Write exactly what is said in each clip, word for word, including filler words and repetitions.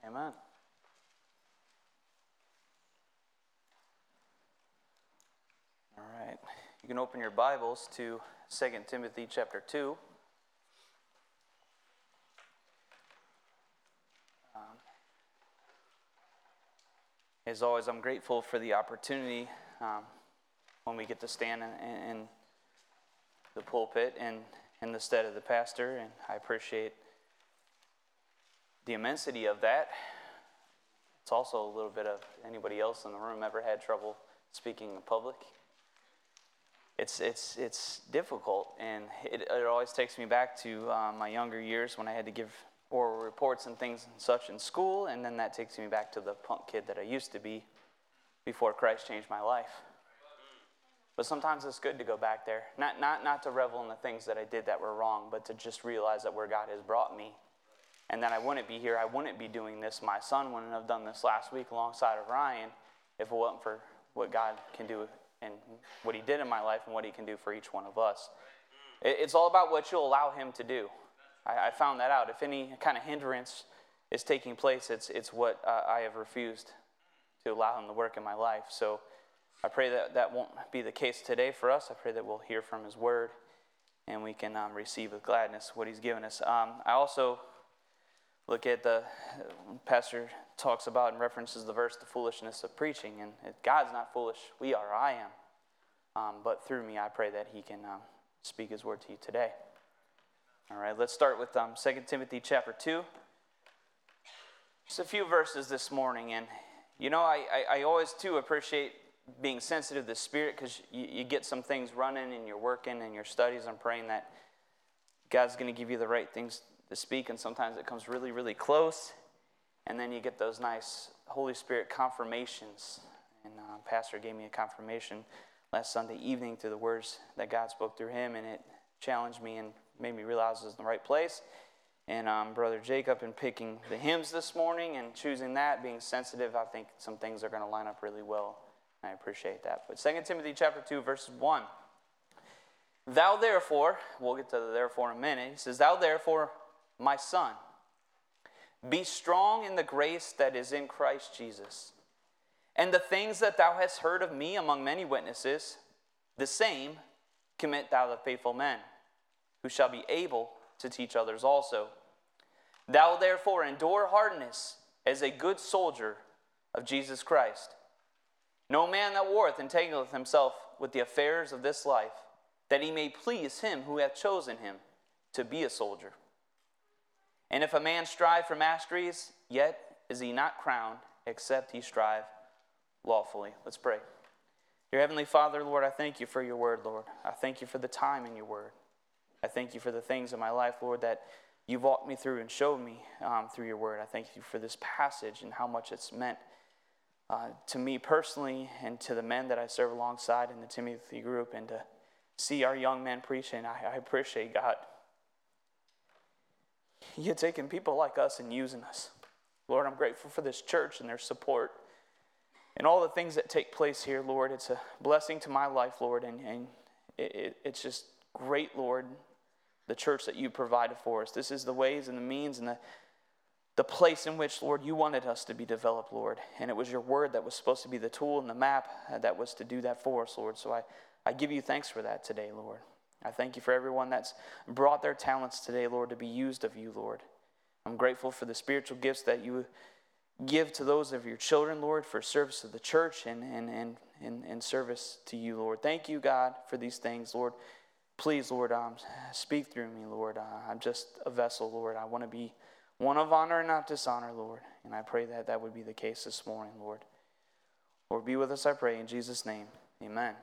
Amen. All right. You can open your Bibles to Second Timothy chapter two. Um, as always, I'm grateful for the opportunity um, when we get to stand in, in the pulpit and in the stead of the pastor, and I appreciate the immensity of that. It's also a little bit of anybody else in the room ever had trouble speaking in public? It's it's it's difficult, and it, it always takes me back to um, my younger years when I had to give oral reports and things and such in school, and then that takes me back to the punk kid that I used to be before Christ changed my life. But sometimes it's good to go back there, not not not to revel in the things that I did that were wrong, but to just realize that where God has brought me, and that I wouldn't be here, I wouldn't be doing this. My son wouldn't have done this last week alongside of Ryan if it wasn't for what God can do and what he did in my life and what he can do for each one of us. It's all about what you'll allow him to do. I, I found that out. If any kind of hindrance is taking place, it's it's what uh, I have refused to allow him to work in my life. So I pray that that won't be the case today for us. I pray that we'll hear from his word and we can um, receive with gladness what he's given us. Um, I also look at the pastor talks about and references the verse, the foolishness of preaching. And it, God's not foolish. We are, I am. Um, but through me, I pray that he can um, speak his word to you today. All right, let's start with um, Second Timothy chapter two. Just a few verses this morning. And, you know, I, I, I always, too, appreciate being sensitive to the Spirit, because you, you get some things running and you're working and your studies. I'm praying that God's going to give you the right things to speak, and sometimes it comes really, really close, and then you get those nice Holy Spirit confirmations. And uh, Pastor gave me a confirmation last Sunday evening through the words that God spoke through him, and it challenged me and made me realize I was in the right place. And um, Brother Jacob, in picking the hymns this morning and choosing that, being sensitive, I think some things are going to line up really well. I appreciate that. But Second Timothy chapter two, verse one. Thou therefore, we'll get to the therefore in a minute. He says, Thou therefore, my son, be strong in the grace that is in Christ Jesus. And the things that thou hast heard of me among many witnesses, the same commit thou to faithful men, who shall be able to teach others also. Thou therefore endure hardness as a good soldier of Jesus Christ. No man that warreth entangleth himself with the affairs of this life, that he may please him who hath chosen him to be a soldier. And if a man strive for masteries, yet is he not crowned, except he strive lawfully. Let's pray. Dear Heavenly Father, Lord, I thank you for your word, Lord. I thank you for the time in your word. I thank you for the things in my life, Lord, that you've walked me through and showed me um, through your word. I thank you for this passage and how much it's meant uh, to me personally and to the men that I serve alongside in the Timothy group, and to see our young men preaching. I, I appreciate, God, you're taking people like us and using us. Lord, I'm grateful for this church and their support and all the things that take place here, Lord. It's a blessing to my life, Lord, and, and it, it, it's just great, Lord, the church that you provided for us. This is the ways and the means and the, the place in which, Lord, you wanted us to be developed, Lord. And it was your word that was supposed to be the tool and the map that was to do that for us, Lord. So I, I give you thanks for that today, Lord. I thank you for everyone that's brought their talents today, Lord, to be used of you, Lord. I'm grateful for the spiritual gifts that you give to those of your children, Lord, for service to the church and, and, and, and, and service to you, Lord. Thank you, God, for these things, Lord. Please, Lord, um, speak through me, Lord. Uh, I'm just a vessel, Lord. I want to be one of honor and not dishonor, Lord. And I pray that that would be the case this morning, Lord. Lord, be with us, I pray, in Jesus' name. Amen.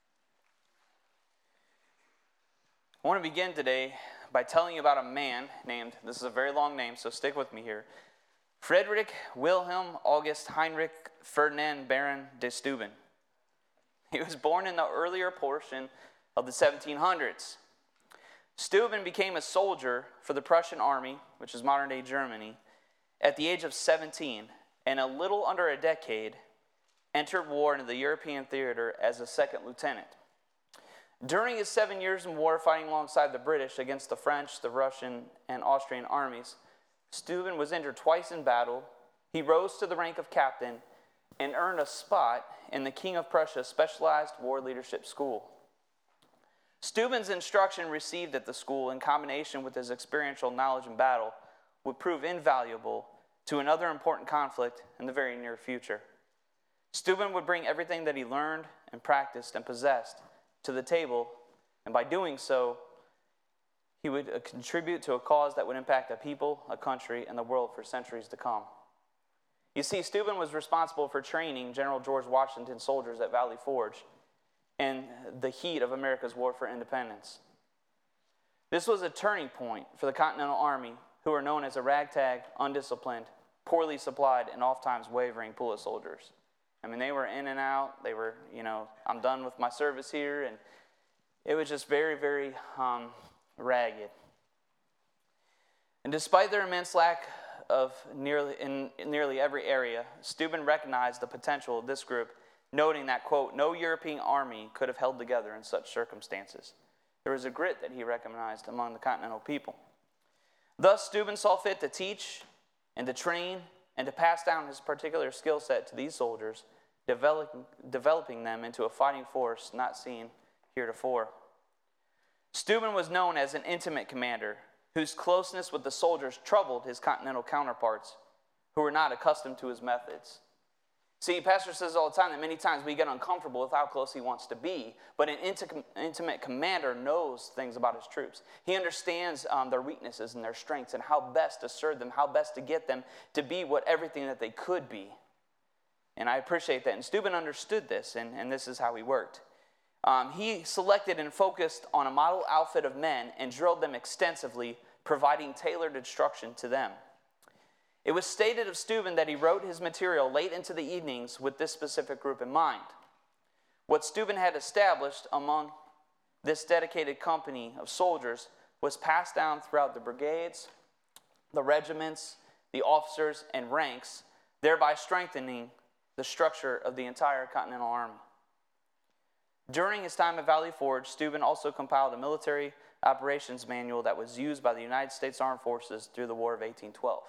I want to begin today by telling you about a man named, this is a very long name, so stick with me here, Friedrich Wilhelm August Heinrich Ferdinand Baron de Steuben. He was born in the earlier portion of the seventeen hundreds. Steuben became a soldier for the Prussian army, which is modern-day Germany, at the age of seventeen, and a little under a decade, entered war into the European theater as a second lieutenant. During his seven years in war, fighting alongside the British against the French, the Russian, and Austrian armies, Steuben was injured twice in battle he rose to the rank of captain and earned a spot in the King of Prussia's specialized war leadership school. Steuben's instruction received at the school, in combination with his experiential knowledge in battle, would prove invaluable to another important conflict in the very near future. Steuben would bring everything that he learned and practiced and possessed to the table, and by doing so, he would uh, contribute to a cause that would impact a people, a country, and the world for centuries to come. You see, Steuben was responsible for training General George Washington's soldiers at Valley Forge in the heat of America's war for independence. This was a turning point for the Continental Army, who were known as a ragtag, undisciplined, poorly supplied, and oftentimes wavering pool of soldiers. I mean, they were in and out. They were, you know, I'm done with my service here. And it was just very, very um, ragged. And despite their immense lack of nearly in, in nearly every area, Steuben recognized the potential of this group, noting that, quote, no European army could have held together in such circumstances. There was a grit that he recognized among the Continental people. Thus, Steuben saw fit to teach and to train and to pass down his particular skill set to these soldiers, developing, developing them into a fighting force not seen heretofore. Steuben was known as an intimate commander whose closeness with the soldiers troubled his continental counterparts who were not accustomed to his methods. See, Pastor says all the time that many times we get uncomfortable with how close he wants to be, but an inti- intimate commander knows things about his troops. He understands um, their weaknesses and their strengths and how best to serve them, how best to get them to be what everything that they could be. And I appreciate that. And Steuben understood this, and, and this is how he worked. Um, he selected and focused on a model outfit of men and drilled them extensively, providing tailored instruction to them. It was stated of Steuben that he wrote his material late into the evenings with this specific group in mind. What Steuben had established among this dedicated company of soldiers was passed down throughout the brigades, the regiments, the officers, and ranks, thereby strengthening the structure of the entire Continental Army. During his time at Valley Forge, Steuben also compiled a military operations manual that was used by the United States Armed Forces through the War of eighteen twelve.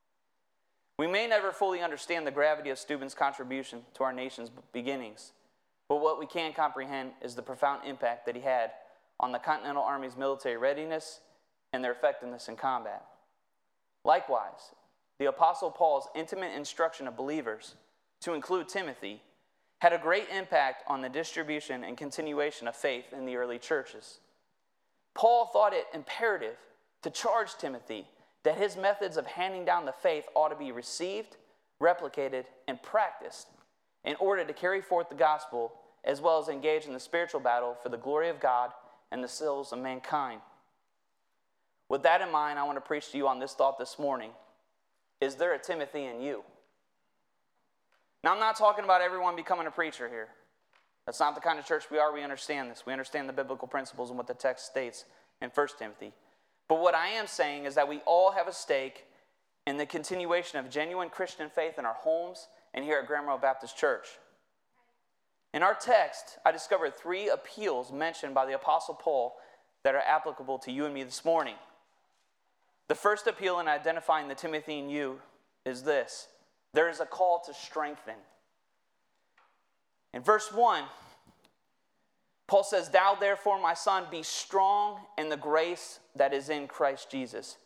We may never fully understand the gravity of Steuben's contribution to our nation's beginnings, but what we can comprehend is the profound impact that he had on the Continental Army's military readiness and their effectiveness in combat. Likewise, the Apostle Paul's intimate instruction of believers, to include Timothy, had a great impact on the distribution and continuation of faith in the early churches. Paul thought it imperative to charge Timothy that his methods of handing down the faith ought to be received, replicated, and practiced in order to carry forth the gospel, as well as engage in the spiritual battle for the glory of God and the souls of mankind. With that in mind, I want to preach to you on this thought this morning. Is there a Timothy in you? Now, I'm not talking about everyone becoming a preacher here. That's not the kind of church we are. We understand this. We understand the biblical principles and what the text states in First Timothy. But what I am saying is that we all have a stake in the continuation of genuine Christian faith in our homes and here at Grand Royal Baptist Church. In our text, I discovered three appeals mentioned by the Apostle Paul that are applicable to you and me this morning. The first appeal in identifying the Timothy in you is this: there is a call to strengthen. In verse one, Paul says, "Thou therefore, my son, be strong in the grace that is in Christ Jesus."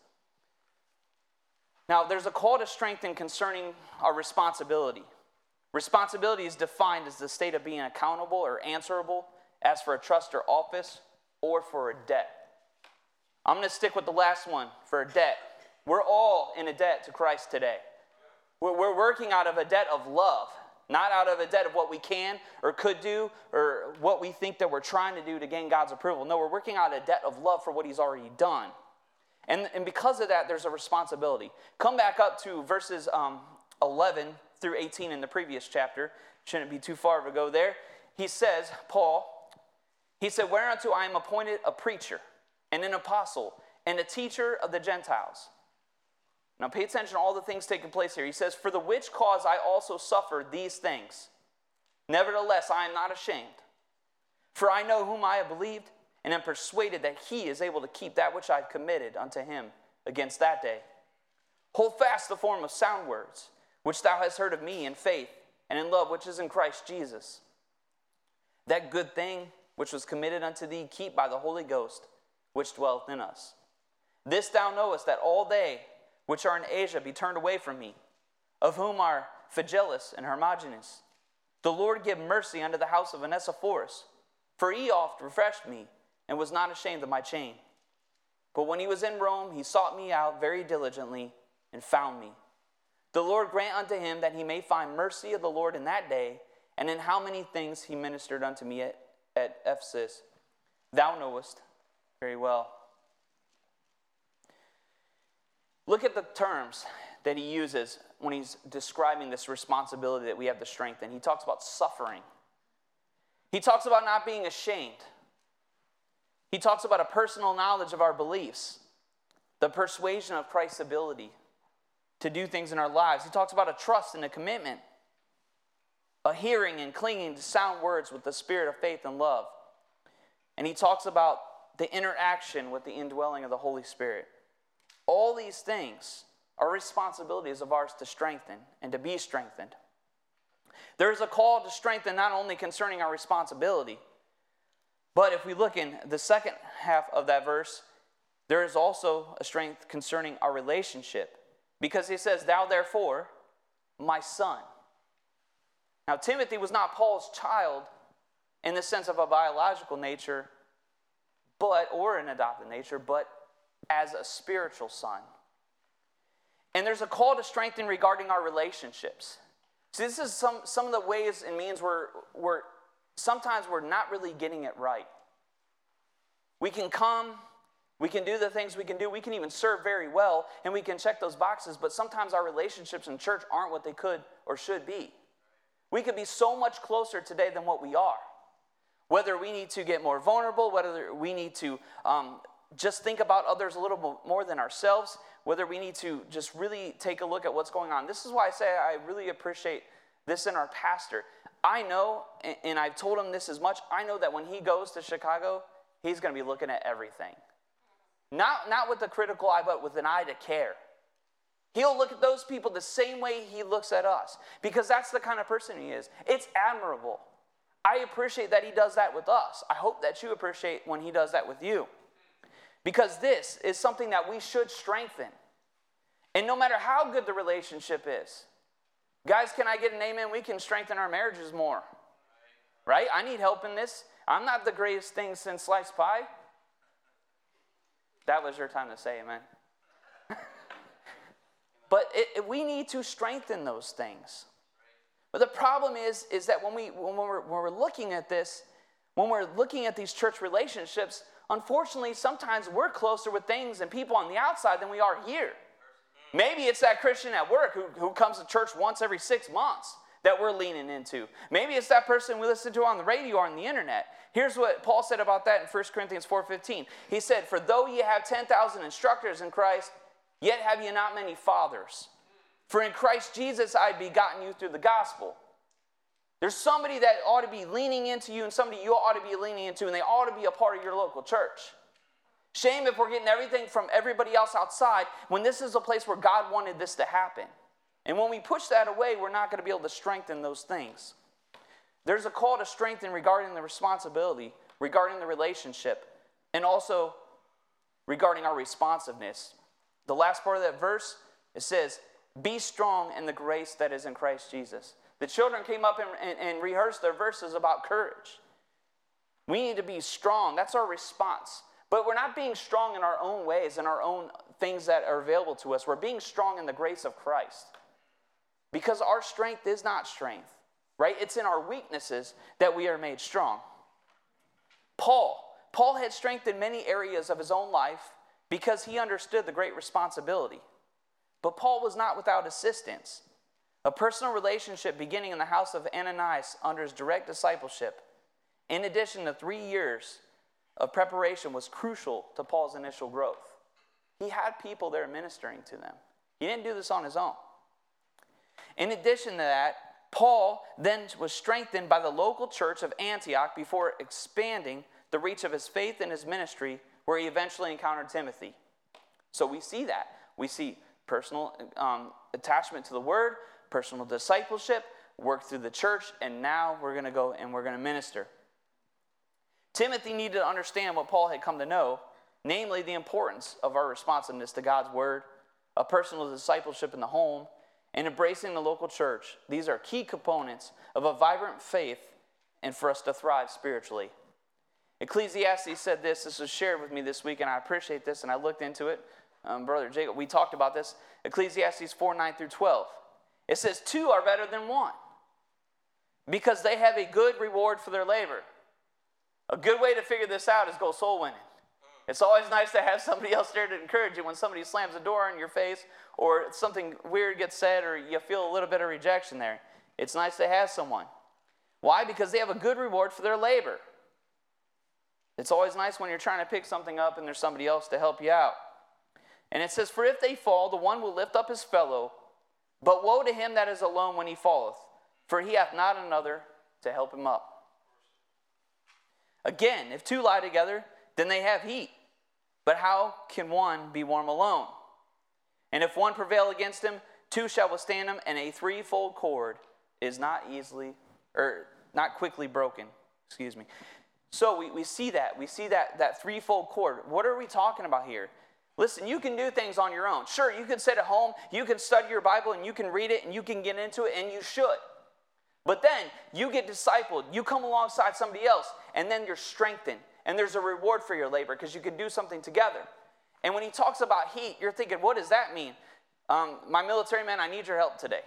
Now, there's a call to strengthen concerning our responsibility. Responsibility is defined as the state of being accountable or answerable as for a trust or office or for a debt. I'm going to stick with the last one, for a debt. We're all in a debt to Christ today. We're working out of a debt of love. Not out of a debt of what we can or could do or what we think that we're trying to do to gain God's approval. No, we're working out a debt of love for what he's already done. And, and because of that, there's a responsibility. Come back up to verses um, eleven through eighteen in the previous chapter. Shouldn't be too far to go there. He says, Paul, he said, "Whereunto I am appointed a preacher and an apostle and a teacher of the Gentiles." Now pay attention to all the things taking place here. He says, "For the which cause I also suffered these things. Nevertheless, I am not ashamed. For I know whom I have believed, and am persuaded that he is able to keep that which I have committed unto him against that day. Hold fast the form of sound words, which thou hast heard of me in faith and in love which is in Christ Jesus. That good thing which was committed unto thee, keep by the Holy Ghost, which dwelleth in us. This thou knowest, that all they which are in Asia be turned away from me, of whom are Phygellus and Hermogenes. The Lord give mercy unto the house of Onesiphorus, for he oft refreshed me, and was not ashamed of my chain. But when he was in Rome, he sought me out very diligently, and found me. The Lord grant unto him that he may find mercy of the Lord in that day, and in how many things he ministered unto me at, at Ephesus, thou knowest very well. Look at the terms that he uses when he's describing this responsibility that we have to strengthen. He talks about suffering. He talks about not being ashamed. He talks about a personal knowledge of our beliefs, the persuasion of Christ's ability to do things in our lives. He talks about a trust and a commitment, a hearing and clinging to sound words with the spirit of faith and love. And he talks about the interaction with the indwelling of the Holy Spirit. All these things are responsibilities of ours to strengthen and to be strengthened. There is a call to strengthen not only concerning our responsibility, but if we look in the second half of that verse, there is also a strength concerning our relationship. Because he says, thou therefore, my son. Now, Timothy was not Paul's child in the sense of a biological nature, but, or an adopted nature, but as a spiritual son. And there's a call to strengthen regarding our relationships. See, this is some, some of the ways and means where, where sometimes we're not really getting it right. We can come, we can do the things we can do, we can even serve very well, and we can check those boxes, but sometimes our relationships in church aren't what they could or should be. We could be so much closer today than what we are. Whether we need to get more vulnerable, whether we need to um, just think about others a little bit more than ourselves, whether we need to just really take a look at what's going on. This is why I say I really appreciate this in our pastor. I know, and I've told him this as much, I know that when he goes to Chicago, he's going to be looking at everything. Not, not with a critical eye, but with an eye to care. He'll look at those people the same way he looks at us, because that's the kind of person he is. It's admirable. I appreciate that he does that with us. I hope that you appreciate when he does that with you. Because this is something that we should strengthen. And no matter how good the relationship is, guys, can I get an amen? We can strengthen our marriages more. Right? I need help in this. I'm not the greatest thing since sliced pie. That was your time to say amen. But it, it, we need to strengthen those things. But the problem is, is that when, we, when, we're, when we're looking at this, when we're looking at these church relationships, unfortunately, sometimes we're closer with things and people on the outside than we are here. Maybe it's that Christian at work who, who comes to church once every six months that we're leaning into. Maybe it's that person we listen to on the radio or on the internet. Here's what Paul said about that in First Corinthians four fifteen. He said, for though ye have ten thousand instructors in Christ, yet have ye not many fathers. For in Christ Jesus I have begotten you through the gospel. There's somebody that ought to be leaning into you and somebody you ought to be leaning into, and they ought to be a part of your local church. Shame if we're getting everything from everybody else outside when this is a place where God wanted this to happen. And when we push that away, we're not going to be able to strengthen those things. There's a call to strengthen regarding the responsibility, regarding the relationship, and also regarding our responsiveness. The last part of that verse, it says, be strong in the grace that is in Christ Jesus. The children came up and, and, and rehearsed their verses about courage. We need to be strong. That's our response. But we're not being strong in our own ways and our own things that are available to us. We're being strong in the grace of Christ. Because our strength is not strength, right? It's in our weaknesses that we are made strong. Paul. Paul had strength in many areas of his own life because he understood the great responsibility. But Paul was not without assistance. A personal relationship beginning in the house of Ananias under his direct discipleship, in addition to three years of preparation, was crucial to Paul's initial growth. He had people there ministering to them. He didn't do this on his own. In addition to that, Paul then was strengthened by the local church of Antioch before expanding the reach of his faith and his ministry, where he eventually encountered Timothy. So we see that. We see personal um, attachment to the word, personal discipleship, work through the church, and now we're going to go and we're going to minister. Timothy needed to understand what Paul had come to know, namely the importance of our responsiveness to God's word, a personal discipleship in the home, and embracing the local church. These are key components of a vibrant faith and for us to thrive spiritually. Ecclesiastes said this. This was shared with me this week, and I appreciate this, and I looked into it. Um, Brother Jacob, we talked about this. Ecclesiastes four, nine through twelve. It says, two are better than one, because they have a good reward for their labor. A good way to figure this out is go soul winning. It's always nice to have somebody else there to encourage you when somebody slams a door in your face or something weird gets said or you feel a little bit of rejection there. It's nice to have someone. Why? Because they have a good reward for their labor. It's always nice when you're trying to pick something up and there's somebody else to help you out. And it says, for if they fall, the one will lift up his fellow, but woe to him that is alone when he falleth, for he hath not another to help him up. Again, if two lie together, then they have heat. But how can one be warm alone? And if one prevail against him, two shall withstand him, and a threefold cord is not easily, or not quickly broken. Excuse me. So we, we see that. We see that, that threefold cord. What are we talking about here? Listen, you can do things on your own. Sure, you can sit at home, you can study your Bible, and you can read it, and you can get into it, and you should. But then you get discipled. You come alongside somebody else, and then you're strengthened. And there's a reward for your labor because you can do something together. And when he talks about heat, you're thinking, what does that mean? Um, my military man, I need your help today.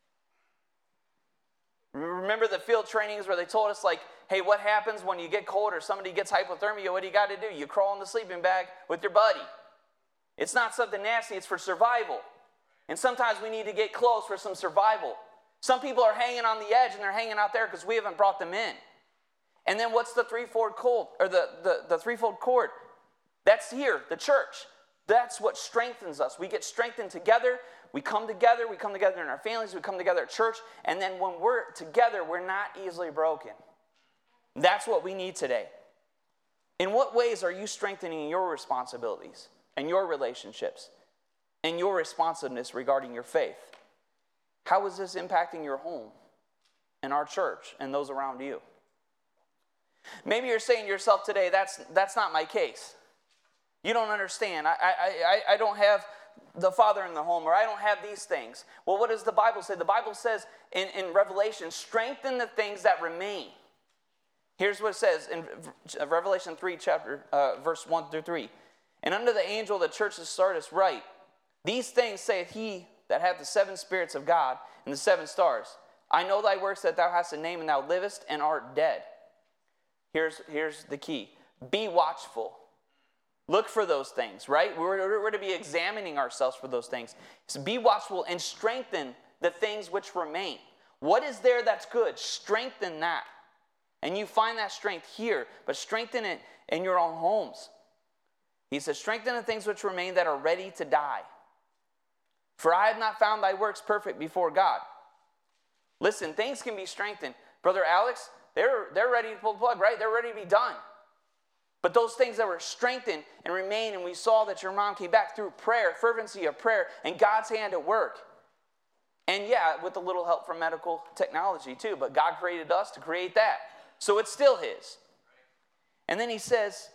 Remember the field trainings where they told us, like, hey, what happens when you get cold or somebody gets hypothermia? What do you got to do? You crawl in the sleeping bag with your buddy. It's not something nasty. It's for survival. And sometimes we need to get close for some survival. Some people are hanging on the edge and they're hanging out there because we haven't brought them in. And then what's the threefold cord, or the, the, the threefold cord? That's here, the church. That's what strengthens us. We get strengthened together. We come together. We come together in our families. We come together at church. And then when we're together, we're not easily broken. That's what we need today. In what ways are you strengthening your responsibilities and your relationships and your responsiveness regarding your faith? How is this impacting your home and our church and those around you? Maybe you're saying to yourself today, that's, that's not my case. You don't understand. I, I, I, I don't have the Father in the home, or I don't have these things. Well, what does the Bible say? The Bible says in, in Revelation, strengthen the things that remain. Here's what it says in Revelation three, chapter, uh, verse one through three. And unto the angel of the church of Sardis write, these things saith he that hath the seven spirits of God and the seven stars. I know thy works, that thou hast a name, and thou livest and art dead. Here's, here's the key. Be watchful. Look for those things, right? We're, we're to be examining ourselves for those things. So be watchful and strengthen the things which remain. What is there that's good? Strengthen that. And you find that strength here, but strengthen it in your own homes. He says, strengthen the things which remain that are ready to die. For I have not found thy works perfect before God. Listen, things can be strengthened. Brother Alex, they're, they're ready to pull the plug, right? They're ready to be done. But those things that were strengthened and remain, and we saw that your mom came back through prayer, fervency of prayer, and God's hand at work. And yeah, with a little help from medical technology too, but God created us to create that. So it's still his. And then he says,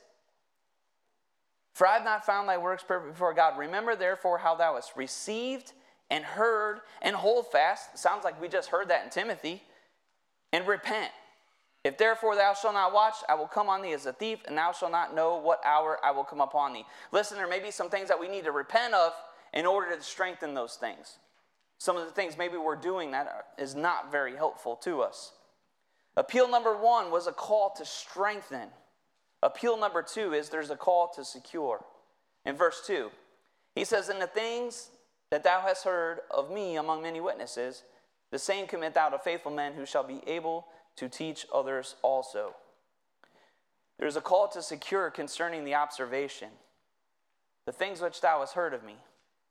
for I have not found thy works perfect before God. Remember therefore how thou hast received and heard and hold fast. Sounds like we just heard that in Timothy. And repent. If therefore thou shalt not watch, I will come on thee as a thief, and thou shalt not know what hour I will come upon thee. Listen, there may be some things that we need to repent of in order to strengthen those things. Some of the things maybe we're doing that is not very helpful to us. Appeal number one was a call to strengthen. Appeal number two is there's a call to secure. In verse two, he says, and the things that thou hast heard of me among many witnesses, the same commit thou to faithful men who shall be able to teach others also. There's a call to secure concerning the observation, the things which thou hast heard of me.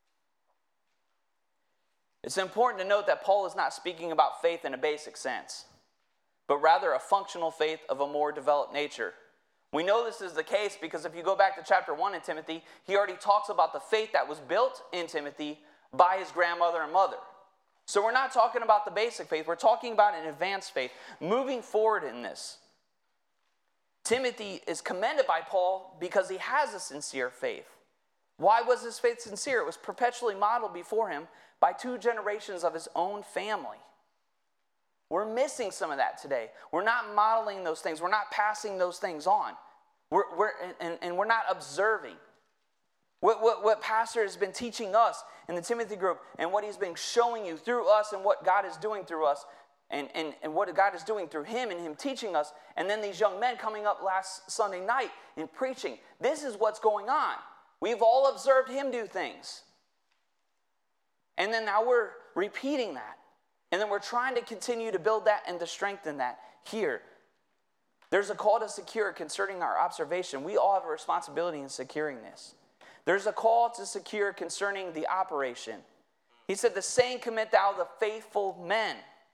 It's important to note that Paul is not speaking about faith in a basic sense, but rather a functional faith of a more developed nature. We know this is the case because if you go back to chapter one in Timothy, he already talks about the faith that was built in Timothy by his grandmother and mother. So we're not talking about the basic faith. We're talking about an advanced faith, moving forward in this. Timothy is commended by Paul because he has a sincere faith. Why was his faith sincere? It was perpetually modeled before him by two generations of his own family. We're missing some of that today. We're not modeling those things. We're not passing those things on. We're, we're, and, and we're not observing. What, what, what Pastor has been teaching us in the Timothy group and what he's been showing you through us and what God is doing through us and, and, and what God is doing through him and him teaching us, and then these young men coming up last Sunday night and preaching. This is what's going on. We've all observed him do things. And then now we're repeating that. And then we're trying to continue to build that and to strengthen that here. There's a call to secure concerning our observation. We all have a responsibility in securing this. There's a call to secure concerning the operation. He said, the same commit thou the faithful men.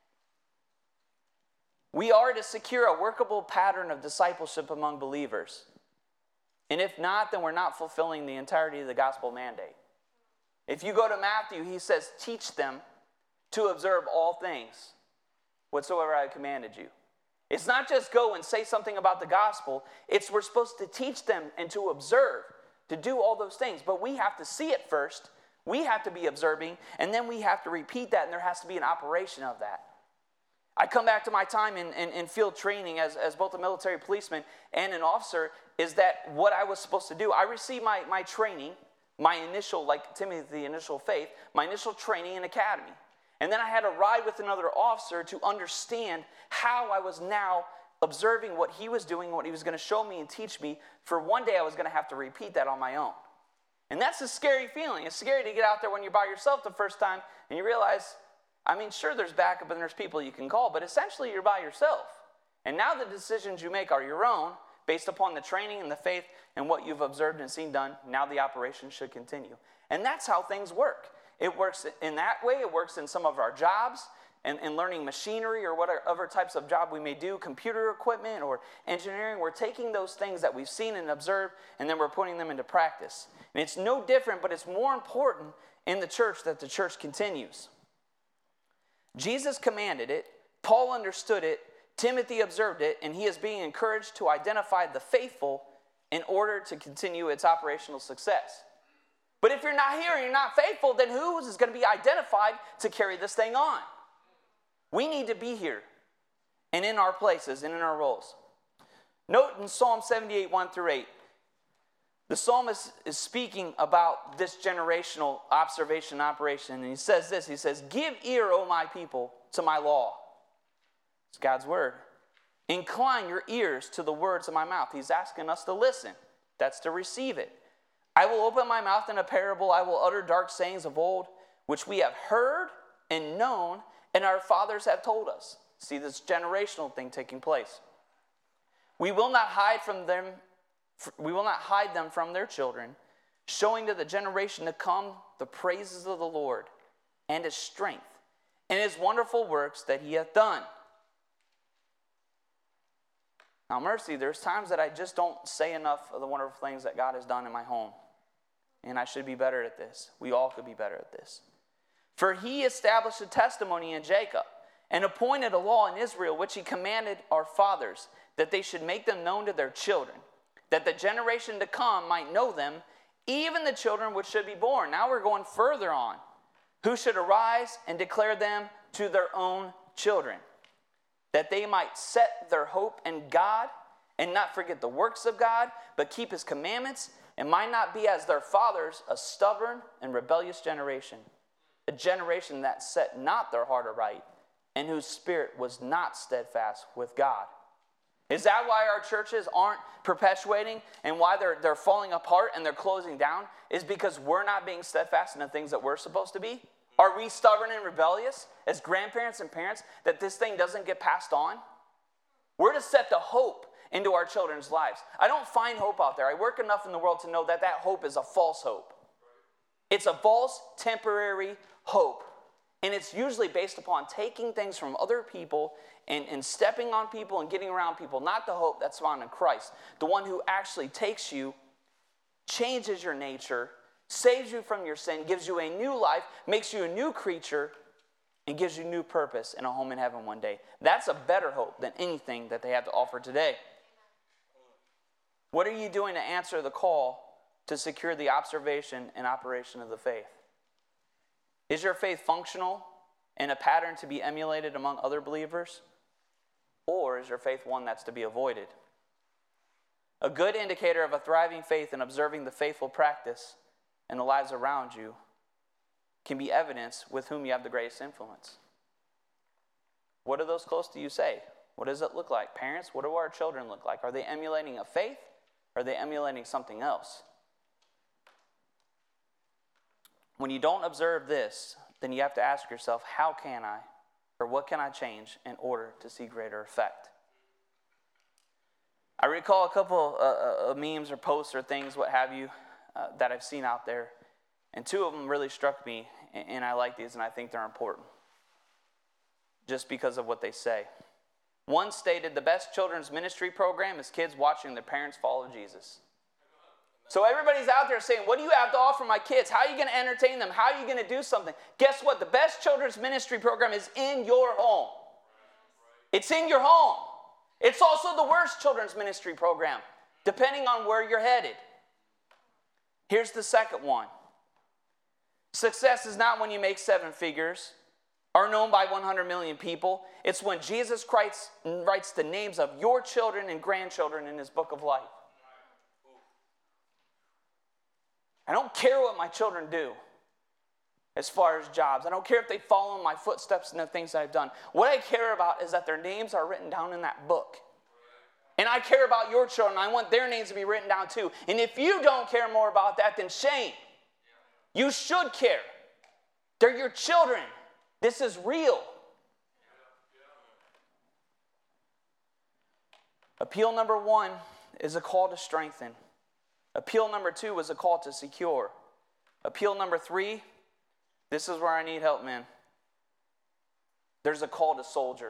We are to secure a workable pattern of discipleship among believers. And if not, then we're not fulfilling the entirety of the gospel mandate. If you go to Matthew, he says, teach them to observe all things whatsoever I have commanded you. It's not just go and say something about the gospel. It's we're supposed to teach them and to observe, to do all those things. But we have to see it first. We have to be observing, and then we have to repeat that, and there has to be an operation of that. I come back to my time in, in, in field training as, as both a military policeman and an officer, is that what I was supposed to do. I received my, my training, my initial, like Timothy, the initial faith, my initial training in academy. And then I had to ride with another officer to understand how I was now observing what he was doing, what he was going to show me and teach me. For one day I was going to have to repeat that on my own. And that's a scary feeling. It's scary to get out there when you're by yourself the first time and you realize, I mean, sure, there's backup and there's people you can call, but essentially you're by yourself. And now the decisions you make are your own based upon the training and the faith and what you've observed and seen done. Now the operation should continue. And that's how things work. It works in that way. It works in some of our jobs and, and learning machinery or whatever types of job we may do, computer equipment or engineering. We're taking those things that we've seen and observed, and then we're putting them into practice. And it's no different, but it's more important in the church that the church continues. Jesus commanded it, Paul understood it, Timothy observed it, and he is being encouraged to identify the faithful in order to continue its operational success. But if you're not here and you're not faithful, then who is going to be identified to carry this thing on? We need to be here and in our places and in our roles. Note in Psalm seventy-eight, one through eight, the psalmist is speaking about this generational observation operation, and he says this, he says, give ear, O my people, to my law. It's God's word. Incline your ears to the words of my mouth. He's asking us to listen. That's to receive it. I will open my mouth in a parable. I will utter dark sayings of old, which we have heard and known, and our fathers have told us. See this generational thing taking place. We will not hide from them We will not hide them from their children, showing to the generation to come the praises of the Lord and his strength and his wonderful works that he hath done. Now, mercy, there's times that I just don't say enough of the wonderful things that God has done in my home. And I should be better at this. We all could be better at this. For he established a testimony in Jacob and appointed a law in Israel, which he commanded our fathers, that they should make them known to their children, that the generation to come might know them, even the children which should be born. Now we're going further on. Who should arise and declare them to their own children, that they might set their hope in God and not forget the works of God, but keep his commandments, and might not be as their fathers, a stubborn and rebellious generation, a generation that set not their heart aright, and whose spirit was not steadfast with God. Is that why our churches aren't perpetuating and why they're, they're falling apart and they're closing down? Is because we're not being steadfast in the things that we're supposed to be? Are we stubborn and rebellious as grandparents and parents that this thing doesn't get passed on? We're to set the hope into our children's lives. I don't find hope out there. I work enough in the world to know that that hope is a false hope. It's a false, temporary hope. And it's usually based upon taking things from other people and, and stepping on people and getting around people. Not the hope that's found in Christ. The one who actually takes you, changes your nature, saves you from your sin, gives you a new life, makes you a new creature, and gives you new purpose and a home in heaven one day. That's a better hope than anything that they have to offer today. What are you doing to answer the call to secure the observation and operation of the faith? Is your faith functional and a pattern to be emulated among other believers? Or is your faith one that's to be avoided? A good indicator of a thriving faith and observing the faithful practice in the lives around you can be evidence with whom you have the greatest influence. What do those close to you say? What does it look like? Parents, what do our children look like? Are they emulating a faith? Or are they emulating something else? When you don't observe this, then you have to ask yourself, how can I, or what can I change in order to see greater effect? I recall a couple uh, of memes or posts or things, what have you, uh, that I've seen out there. And two of them really struck me, and I like these, and I think they're important, just because of what they say. One stated, the best children's ministry program is kids watching their parents follow Jesus. So everybody's out there saying, what do you have to offer my kids? How are you going to entertain them? How are you going to do something? Guess what? The best children's ministry program is in your home. It's in your home. It's also the worst children's ministry program, depending on where you're headed. Here's the second one. Success is not when you make seven figures, are known by one hundred million people. It's when Jesus Christ writes the names of your children and grandchildren in his book of life. I don't care what my children do as far as jobs. I don't care if they follow in my footsteps and the things that I've done. What I care about is that their names are written down in that book. And I care about your children. I want their names to be written down too. And if you don't care more about that, then shame. You should care. They're your children. This is real. Appeal number one is a call to strengthen. Appeal number two is a call to secure. Appeal number three, this is where I need help, man. There's a call to soldier.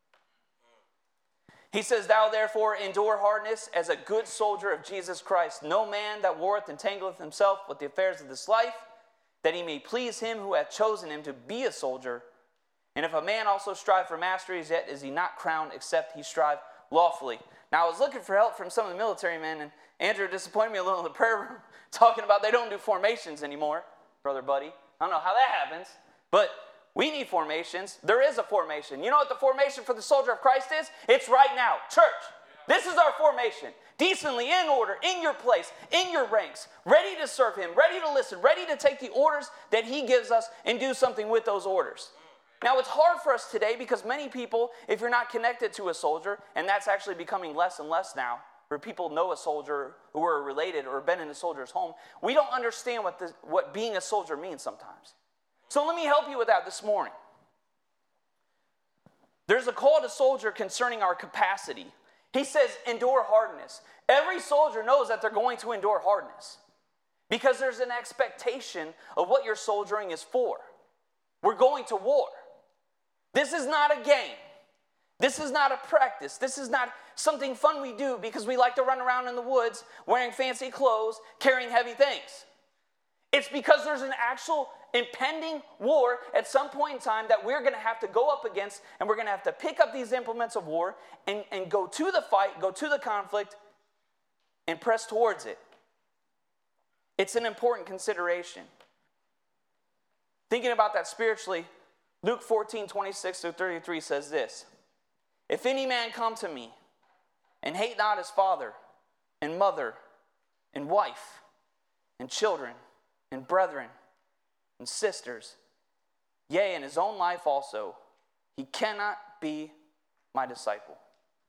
He says, thou therefore endure hardness as a good soldier of Jesus Christ. No man that warreth entangleth himself with the affairs of this life, that he may please him who hath chosen him to be a soldier. And if a man also strive for masteries, yet is he not crowned, except he strive lawfully. Now, I was looking for help from some of the military men, and Andrew disappointed me a little in the prayer room, talking about they don't do formations anymore, brother buddy. I don't know how that happens, but we need formations. There is a formation. You know what the formation for the soldier of Christ is? It's right now. Church, this is our formation. Decently, in order, in your place, in your ranks, ready to serve him, ready to listen, ready to take the orders that he gives us and do something with those orders. Now, it's hard for us today because many people, if you're not connected to a soldier, and that's actually becoming less and less now, where people know a soldier who are related or been in a soldier's home, we don't understand what, this, what being a soldier means sometimes. So let me help you with that this morning. There's a call to soldier concerning our capacity. He says, endure hardness. Every soldier knows that they're going to endure hardness because there's an expectation of what your soldiering is for. We're going to war. This is not a game. This is not a practice. This is not something fun we do because we like to run around in the woods wearing fancy clothes, carrying heavy things. It's because there's an actual impending war at some point in time that we're going to have to go up against, and we're going to have to pick up these implements of war and, and go to the fight, go to the conflict, and press towards it. It's an important consideration. Thinking about that spiritually, Luke fourteen, twenty-six through thirty-three says this, if any man come to me and hate not his father and mother and wife and children and brethren and sisters, yea, and his own life also, he cannot be my disciple.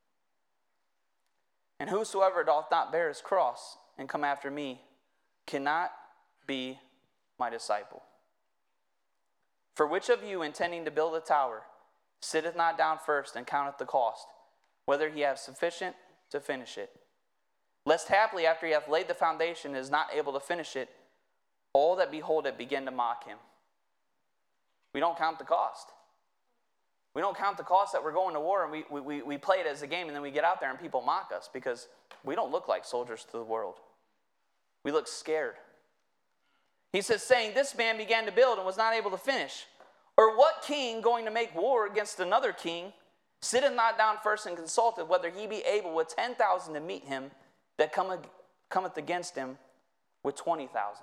And whosoever doth not bear his cross and come after me cannot be my disciple. For which of you, intending to build a tower, sitteth not down first and counteth the cost, whether he have sufficient to finish it? Lest haply after he hath laid the foundation and is not able to finish it, all that behold it begin to mock him. We don't count the cost. We don't count the cost that we're going to war, and we, we, we play it as a game, and then we get out there and people mock us because we don't look like soldiers to the world. We look scared. He says, saying, this man began to build and was not able to finish. Or what king going to make war against another king sitteth not down first and consulteth whether he be able with ten thousand to meet him that cometh, cometh against him with twenty thousand?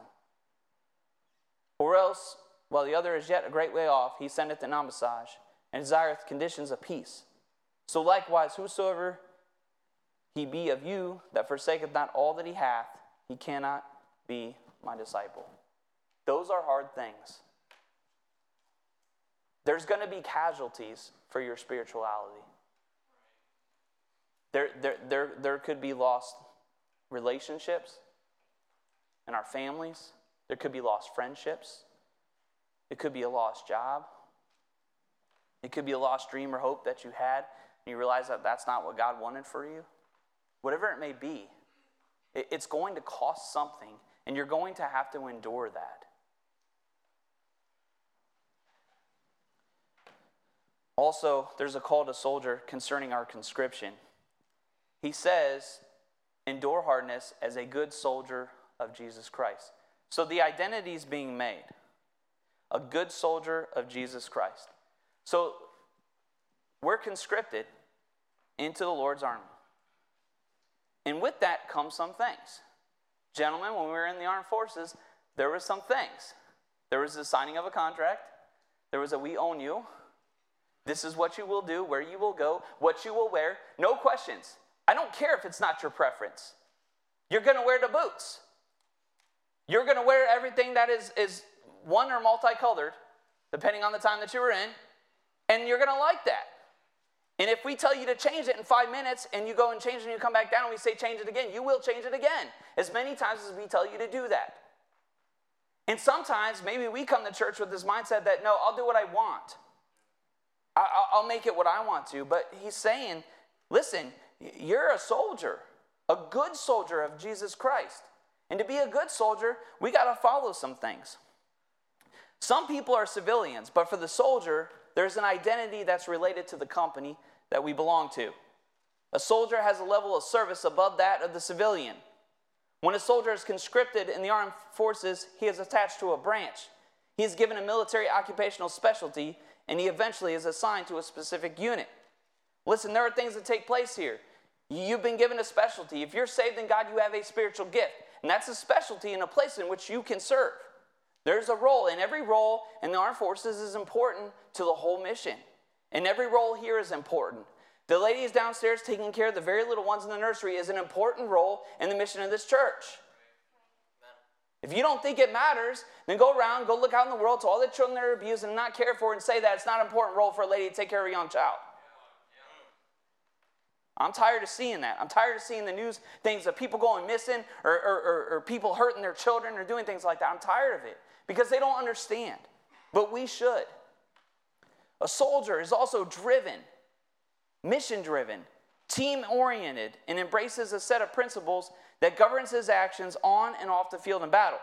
Or else, while the other is yet a great way off, he sendeth an ambassage, and desireth conditions of peace. So likewise, whosoever he be of you that forsaketh not all that he hath, he cannot be my disciple. Those are hard things. There's going to be casualties for your spirituality. There, there, there, there could be lost relationships in our families. There could be lost friendships. It could be a lost job. It could be a lost dream or hope that you had, and you realize that that's not what God wanted for you. Whatever it may be, it, it's going to cost something, and you're going to have to endure that. Also, there's a call to soldier concerning our conscription. He says, endure hardness as a good soldier of Jesus Christ. So the identity is being made. A good soldier of Jesus Christ. So we're conscripted into the Lord's army. And with that comes some things. Gentlemen, when we were in the armed forces, there were some things. There was the signing of a contract. There was a we own you. This is what you will do, where you will go, what you will wear. No questions. I don't care if it's not your preference. You're going to wear the boots. You're going to wear everything that is, is one or multicolored, depending on the time that you were in, and you're going to like that. And if we tell you to change it in five minutes, and you go and change it, and you come back down, and we say change it again, you will change it again, as many times as we tell you to do that. And sometimes, maybe we come to church with this mindset that, no, I'll do what I want. I'll make it what I want to. But he's saying, listen, you're a soldier, a good soldier of Jesus Christ. And to be a good soldier, we got to follow some things. Some people are civilians, but for the soldier, there's an identity that's related to the company that we belong to. A soldier has a level of service above that of the civilian. When a soldier is conscripted in the armed forces, he is attached to a branch. He is given a military occupational specialty, and he eventually is assigned to a specific unit. Listen, there are things that take place here. You've been given a specialty. If you're saved in God, you have a spiritual gift. And that's a specialty in a place in which you can serve. There's a role, and every role in the armed forces is important to the whole mission. And every role here is important. The ladies downstairs taking care of the very little ones in the nursery is an important role in the mission of this church. If you don't think it matters, then go around, go look out in the world to all the children that are abused and not cared for and say that it's not an important role for a lady to take care of a young child. I'm tired of seeing that. I'm tired of seeing the news things of people going missing or, or, or, or people hurting their children or doing things like that. I'm tired of it because they don't understand. But we should. A soldier is also driven, mission-driven, team-oriented, and embraces a set of principles that governs his actions on and off the field in battle.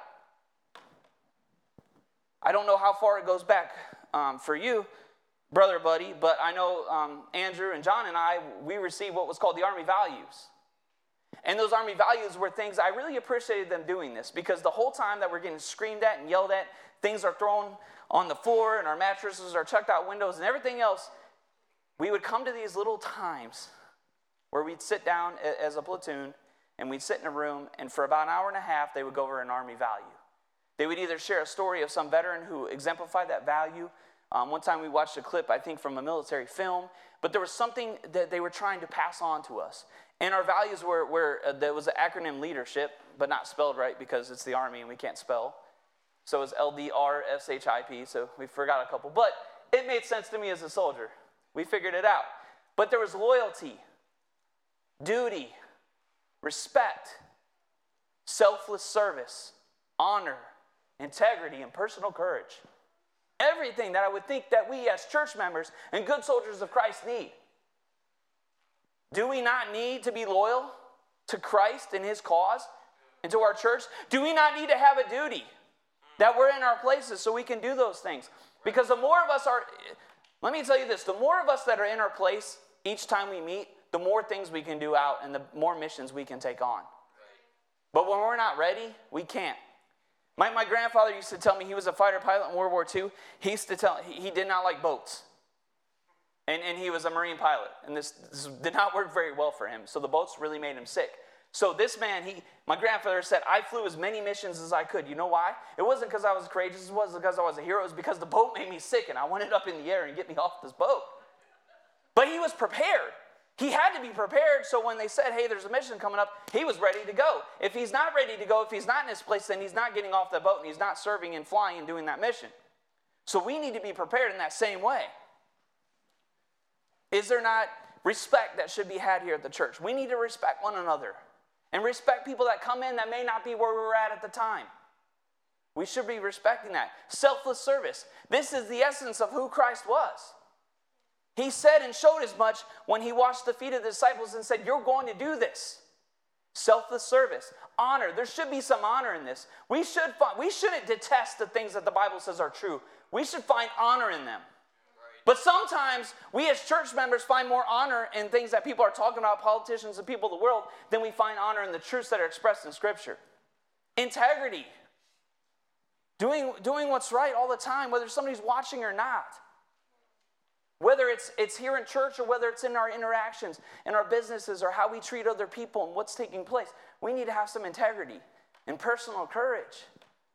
I don't know how far it goes back um, for you, brother buddy, but I know um, Andrew and John and I, we received what was called the Army Values. And those Army Values were things, I really appreciated them doing this because the whole time that we're getting screamed at and yelled at, things are thrown on the floor and our mattresses are chucked out windows and everything else, we would come to these little times where we'd sit down as a platoon and we'd sit in a room, and for about an hour and a half, they would go over an Army value. They would either share a story of some veteran who exemplified that value. Um, one time we watched a clip, I think, from a military film, but there was something that they were trying to pass on to us. And our values were, were uh, there was the acronym leadership, but not spelled right because it's the Army and we can't spell. So it was L D R S H I P, so we forgot a couple. But it made sense to me as a soldier. We figured it out. But there was loyalty, duty, respect, selfless service, honor, integrity, and personal courage. Everything that I would think that we as church members and good soldiers of Christ need. Do we not need to be loyal to Christ and his cause and to our church? Do we not need to have a duty that we're in our places so we can do those things? Because the more of us are, let me tell you this, the more of us that are in our place each time we meet, the more things we can do out and the more missions we can take on. But when we're not ready, we can't. My, my grandfather used to tell me, he was a fighter pilot in World War Two. He used to tell, he, he did not like boats. And, and he was a Marine pilot. And this, this did not work very well for him. So the boats really made him sick. So this man, he, my grandfather said, I flew as many missions as I could. You know why? It wasn't because I was courageous. It wasn't because I was a hero. It was because the boat made me sick. And I wanted up in the air and get me off this boat. But he was prepared. He had to be prepared, so when they said, hey, there's a mission coming up, he was ready to go. If he's not ready to go, if he's not in his place, then he's not getting off the boat and he's not serving and flying and doing that mission. So we need to be prepared in that same way. Is there not respect that should be had here at the church? We need to respect one another and respect people that come in that may not be where we were at at the time. We should be respecting that. Selfless service. This is the essence of who Christ was. He said and showed as much when he washed the feet of the disciples and said, you're going to do this. Selfless service. Honor. There should be some honor in this. We, should find, we shouldn't detest the things that the Bible says are true. We should find honor in them. But sometimes we as church members find more honor in things that people are talking about, politicians and people of the world, than we find honor in the truths that are expressed in Scripture. Integrity. Doing, doing what's right all the time, whether somebody's watching or not. Whether it's, it's here in church or whether it's in our interactions, in our businesses, or how we treat other people and what's taking place, we need to have some integrity and personal courage.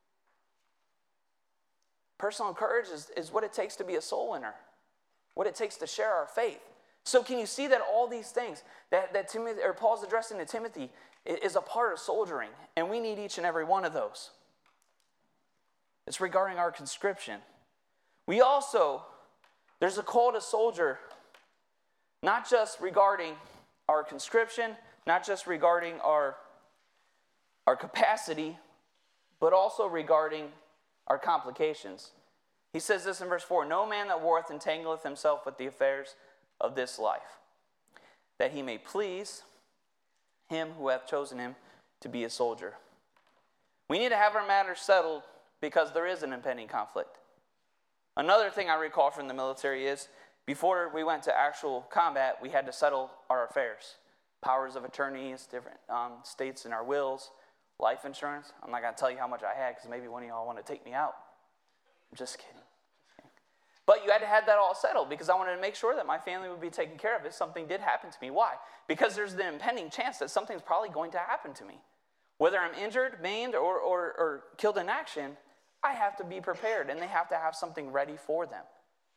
Personal courage is, is what it takes to be a soul winner, what it takes to share our faith. So can you see that all these things that, that Timothy, or Paul's addressing to Timothy is a part of soldiering, and we need each and every one of those. It's regarding our conscription. We also... There's a call to soldier, not just regarding our conscription, not just regarding our, our capacity, but also regarding our complications. He says this in verse four, no man that warreth entangleth himself with the affairs of this life, that he may please him who hath chosen him to be a soldier. We need to have our matters settled because there is an impending conflict. Another thing I recall from the military is, before we went to actual combat, we had to settle our affairs. Powers of attorneys, different um, states in our wills, life insurance. I'm not going to tell you how much I had because maybe one of y'all want to take me out. I'm just kidding. just kidding. But you had to have that all settled because I wanted to make sure that my family would be taken care of if something did happen to me. Why? Because there's the impending chance that something's probably going to happen to me. Whether I'm injured, maimed, or, or, or killed in action, I have to be prepared, and they have to have something ready for them.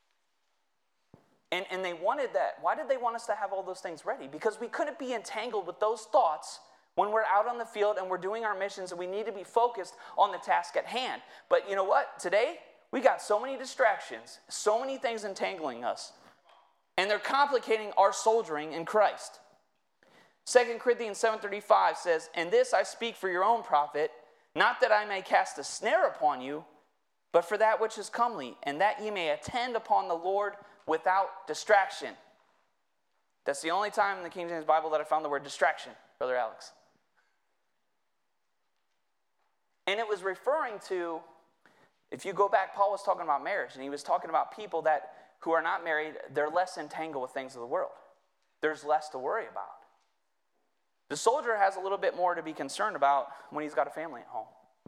And, and they wanted that. Why did they want us to have all those things ready? Because we couldn't be entangled with those thoughts when we're out on the field and we're doing our missions, and we need to be focused on the task at hand. But you know what? Today, we got so many distractions, so many things entangling us, and they're complicating our soldiering in Christ. Second Corinthians seven thirty-five says, and this I speak for your own profit, not that I may cast a snare upon you, but for that which is comely, and that ye may attend upon the Lord without distraction. That's the only time in the King James Bible that I found the word distraction, Brother Alex. And it was referring to, if you go back, Paul was talking about marriage, and he was talking about people that who are not married, they're less entangled with things of the world. There's less to worry about. The soldier has a little bit more to be concerned about when he's got a family at home.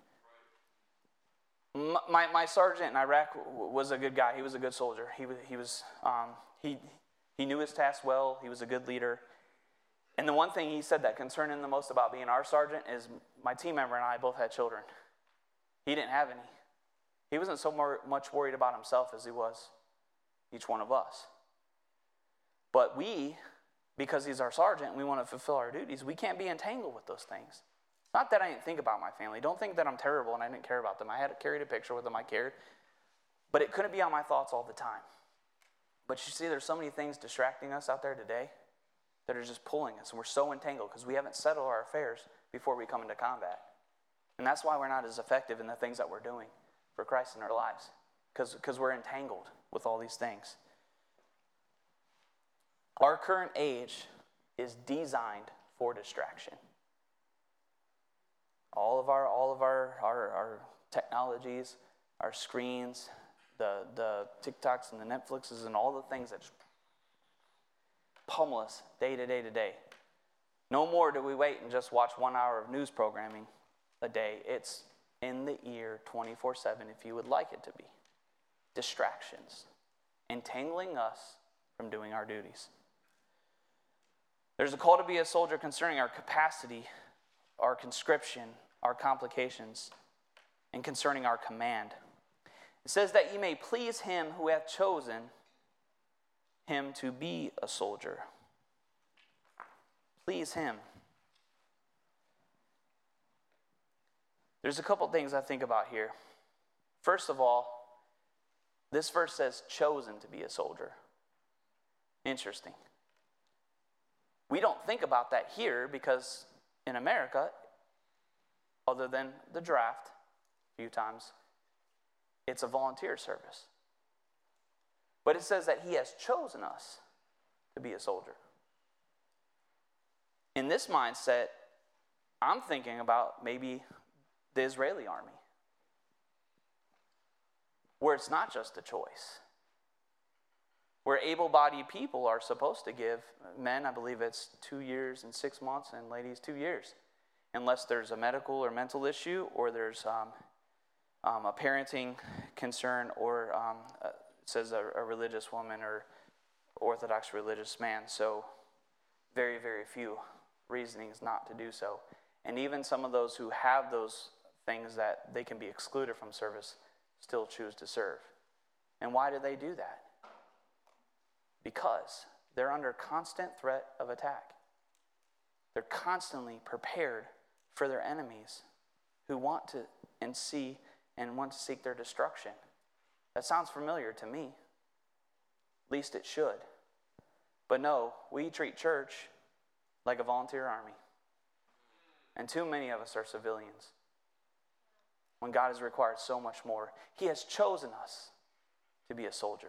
My, my sergeant in Iraq was a good guy. He was a good soldier. He was, he, was um, he, he knew his task well. He was a good leader. And the one thing he said that concerned him the most about being our sergeant is my team member and I both had children. He didn't have any. He wasn't so more, much worried about himself as he was each one of us. But we... because he's our sergeant, we want to fulfill our duties. We can't be entangled with those things. Not that I didn't think about my family. Don't think that I'm terrible and I didn't care about them. I had carried a picture with them, I cared. But it couldn't be on my thoughts all the time. But you see, there's so many things distracting us out there today that are just pulling us. And we're so entangled because we haven't settled our affairs before we come into combat. And that's why we're not as effective in the things that we're doing for Christ in our lives. Because because we're entangled with all these things. Our current age is designed for distraction. All of our all of our, our, our technologies, our screens, the, the TikToks and the Netflixes and all the things that pummel us day to day to day. No more do we wait and just watch one hour of news programming a day. It's in the ear twenty-four seven if you would like it to be. Distractions, entangling us from doing our duties. There's a call to be a soldier concerning our capacity, our conscription, our complications, and concerning our command. It says that ye may please him who hath chosen him to be a soldier. Please him. There's a couple things I think about here. First of all, this verse says chosen to be a soldier. Interesting. We don't think about that here because in America, other than the draft a few times, it's a volunteer service. But it says that he has chosen us to be a soldier. In this mindset, I'm thinking about maybe the Israeli army, where it's not just a choice, where able-bodied people are supposed to give men, I believe it's two years and six months, and ladies two years, unless there's a medical or mental issue, or there's um, um, a parenting concern, or um, uh, it says a, a religious woman or Orthodox religious man. So very, very few reasonings not to do so. And even some of those who have those things that they can be excluded from service still choose to serve. And why do they do that? Because they're under constant threat of attack. They're constantly prepared for their enemies who want to and see and want to seek their destruction. That sounds familiar to me. At least it should. But no, we treat church like a volunteer army. And too many of us are civilians, when God has required so much more. He has chosen us to be a soldier.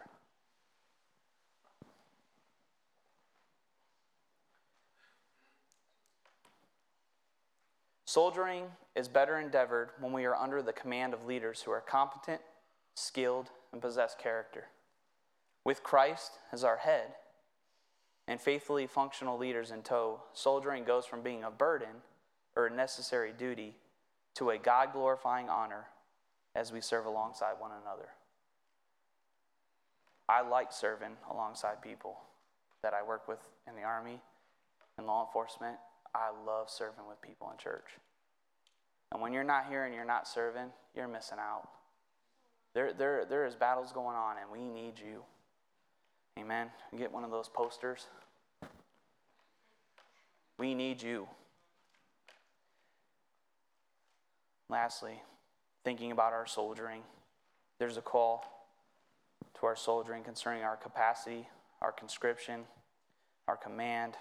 Soldiering is better endeavored when we are under the command of leaders who are competent, skilled, and possess character. With Christ as our head and faithfully functional leaders in tow, soldiering goes from being a burden or a necessary duty to a God-glorifying honor as we serve alongside one another. I like serving alongside people that I work with in the Army and law enforcement. I love serving with people in church. And when you're not here and you're not serving, you're missing out. There, there, there is battles going on, and we need you. Amen. Get one of those posters. We need you. Lastly, thinking about our soldiering, there's a call to our soldiering concerning our capacity, our conscription, our command.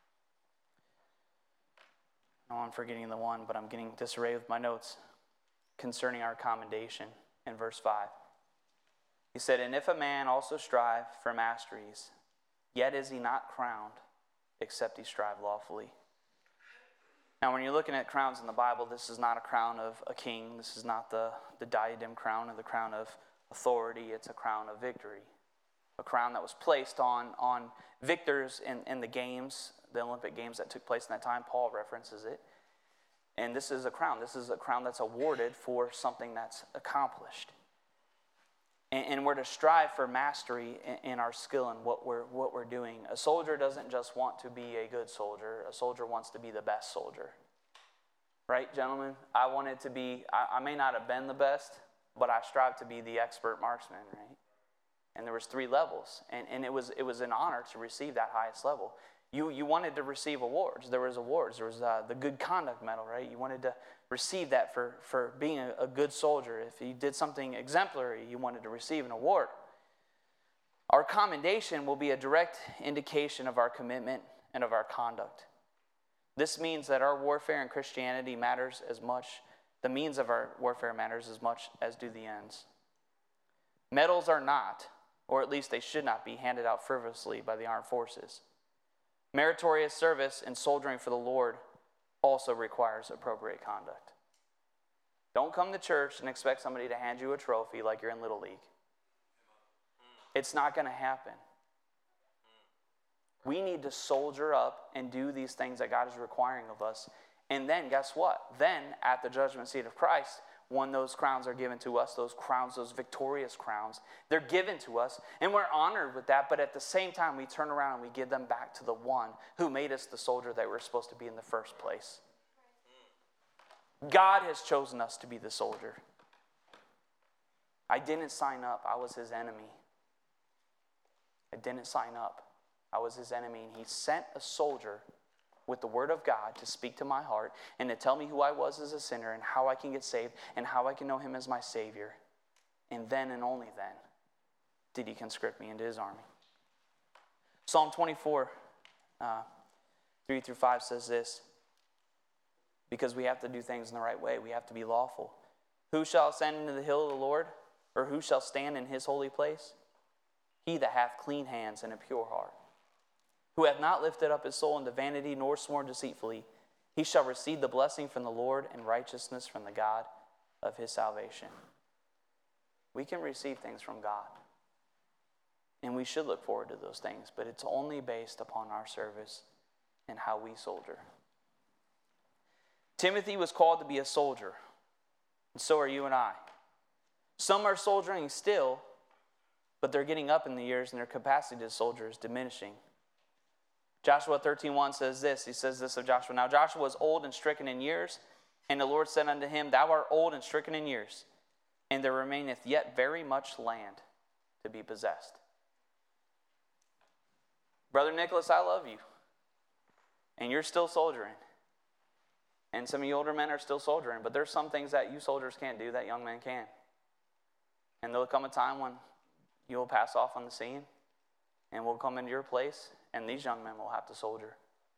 Oh, I'm forgetting the one, but I'm getting disarray with my notes. Concerning our commendation in verse five. He said, and if a man also strive for masteries, yet is he not crowned, except he strive lawfully. Now, when you're looking at crowns in the Bible, this is not a crown of a king. This is not the, the diadem crown or the crown of authority. It's a crown of victory. A crown that was placed on, on victors in, in the games, the Olympic Games that took place in that time. Paul references it. And this is a crown. This is a crown that's awarded for something that's accomplished. And, and we're to strive for mastery in, in our skill and what we're, what we're doing. A soldier doesn't just want to be a good soldier. A soldier wants to be the best soldier. Right, gentlemen? I wanted to be, I, I may not have been the best, but I strive to be the expert marksman, right? And there was three levels. And, and it was it was an honor to receive that highest level. You you wanted to receive awards. There was awards. There was uh, the Good Conduct Medal, right? You wanted to receive that for, for being a, a good soldier. If you did something exemplary, you wanted to receive an award. Our commendation will be a direct indication of our commitment and of our conduct. This means that our warfare in Christianity matters as much, the means of our warfare matters as much as do the ends. Medals are not, or at least they should not be, handed out frivolously by the armed forces. Meritorious service and soldiering for the Lord also requires appropriate conduct. Don't come to church and expect somebody to hand you a trophy like you're in Little League. It's not going to happen. We need to soldier up and do these things that God is requiring of us. And then, guess what? Then, at the judgment seat of Christ, when those crowns are given to us, those crowns, those victorious crowns, they're given to us, and we're honored with that, but at the same time, we turn around and we give them back to the one who made us the soldier that we're supposed to be in the first place. God has chosen us to be the soldier. I didn't sign up. I was his enemy. I didn't sign up. I was his enemy, and he sent a soldier with the word of God to speak to my heart and to tell me who I was as a sinner and how I can get saved and how I can know him as my Savior. And then and only then did he conscript me into his army. Psalm twenty-four, uh, three through five says this, because we have to do things in the right way. We have to be lawful. Who shall ascend into the hill of the Lord? Or who shall stand in his holy place? He that hath clean hands and a pure heart, who hath not lifted up his soul into vanity, nor sworn deceitfully, he shall receive the blessing from the Lord and righteousness from the God of his salvation. We can receive things from God, and we should look forward to those things, but it's only based upon our service and how we soldier. Timothy was called to be a soldier, and so are you and I. Some are soldiering still, but they're getting up in the years, and their capacity to soldier is diminishing. Joshua thirteen one says this. He says this of Joshua. Now Joshua was old and stricken in years, and the Lord said unto him, Thou art old and stricken in years, and there remaineth yet very much land to be possessed. Brother Nicholas, I love you, and you're still soldiering. And some of you older men are still soldiering, but there's some things that you soldiers can't do that young men can. And there'll come a time when you will pass off on the scene, and we'll come into your place, and these young men will have to soldier.